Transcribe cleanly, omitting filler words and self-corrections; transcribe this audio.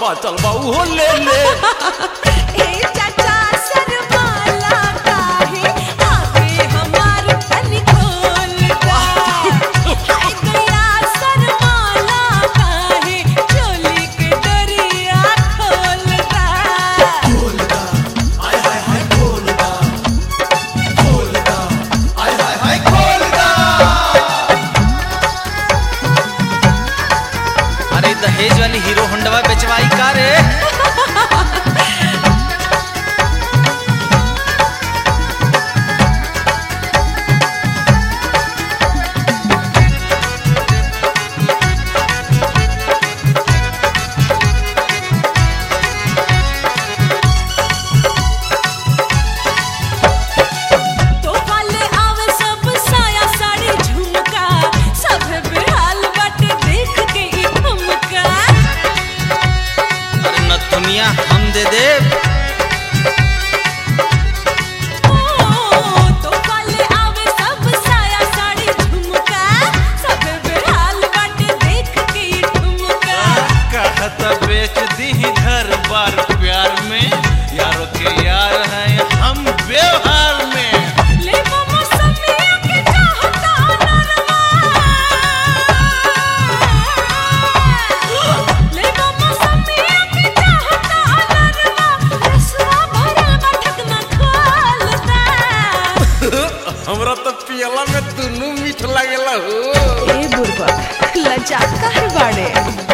बाचल बा उहो ले ले। ए चाचा शर्माला काहे आके हमार तनी खोल दा। हाय गया शर्माला काहे चोली के डोरिया खोल दा। खोल दा आय हाय हाय खोल दा, खोल दा आय हाय हाय खोल दा। अरे दहेज वाली हीरो होंडवा बेचवाई का रे? तो वाले आवे सब साया साड़ी झुमका, सब बेहाल बाटे देख के ई हमका। अरे नथुनिया हम दे देव। तो वाले आवे सब साया साड़ी झुमका, सब बेहाल बाटे देख के ई ठुमका। कहत बेच दी घर बार प्यार में, यारों के यार हैं हम व्यवहार में। ले मामा समिया के चाहता नरवा, ले मामा समिया के चाहता नरवा, रसवा भरल मटक न खोलता। हमरा तो पियला में दुनू मीठ लागेला हो। ए बुरबा लजा काहे बाड़े?